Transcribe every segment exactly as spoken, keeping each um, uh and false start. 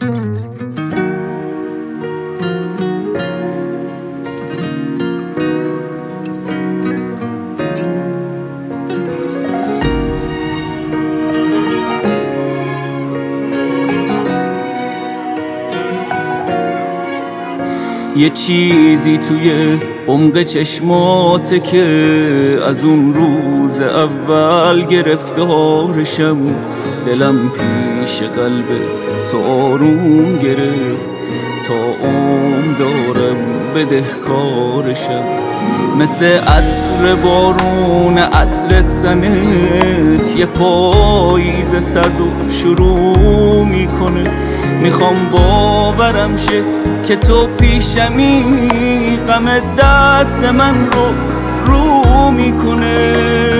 یه چیزی توی عمق چشماته که از اون روز اول گرفتارشم، دلم پیش قلب تو آروم گرفت، تا عمر دارم بدهکارشم. مثل عطر بارون عطرت زنت، یه پاییز سرد و شروع میکنه. میخوام باورم شه که تو پیشمی، غم دست من رو رو میکنه.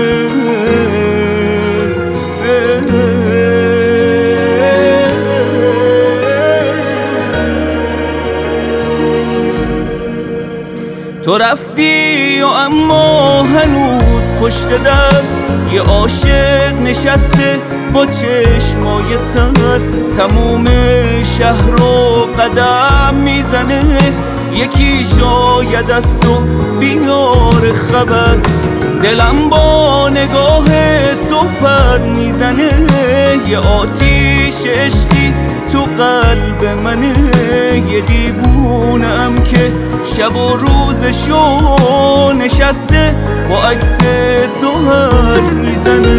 تو رفتی و اما هنوز پشت در یه عاشق نشسته با چشمای تر، تموم شهر رو قدم میزنه. یکی شاید از تو بیار خبر، دلم با نگاه تو پر میزنه. یه آتیش عشقی تو قلب منه، یه دیوونم که شب و روزشو نشسته با عکس تو حرف میزنه.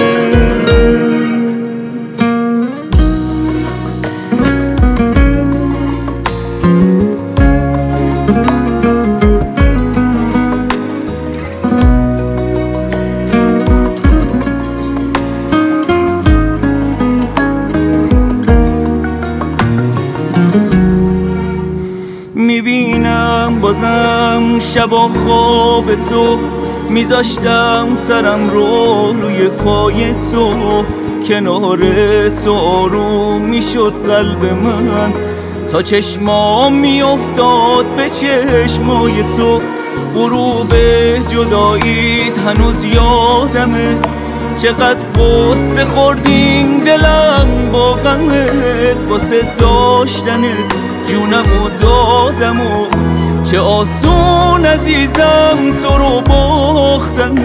میبینم بازم شبا خواب تو، میذاشتم سرم رو روی پای تو. کنار تو آروم میشد قلب من، تا چشمام میافتاد به چشمای تو. غروب جداییت هنوز یادمه، چقدر غصه خوردیم دلم با غمت. واسه داشتنت جونمو دادم و چه آسون عزیزم تو رو باختمت.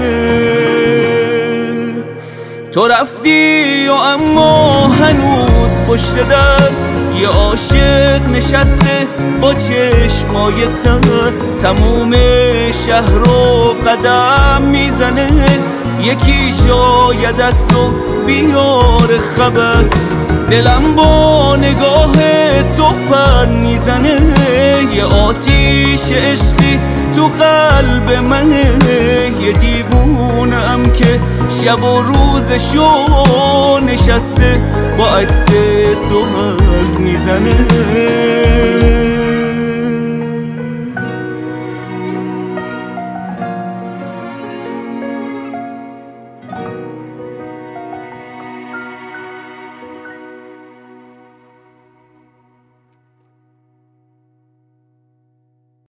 تو رفتی و اما هنوز پشت در یه عاشق نشسته با چشمای تر، تموم شهر رو قدم میزنه. یکی شاید از تو بیار خبر، دلم با نگاه تو پر میزنه. یه آتیش عشقی تو قلب منه، یه دیوونم که شب و روزشو نشسته با عکس تو حرف میزنه.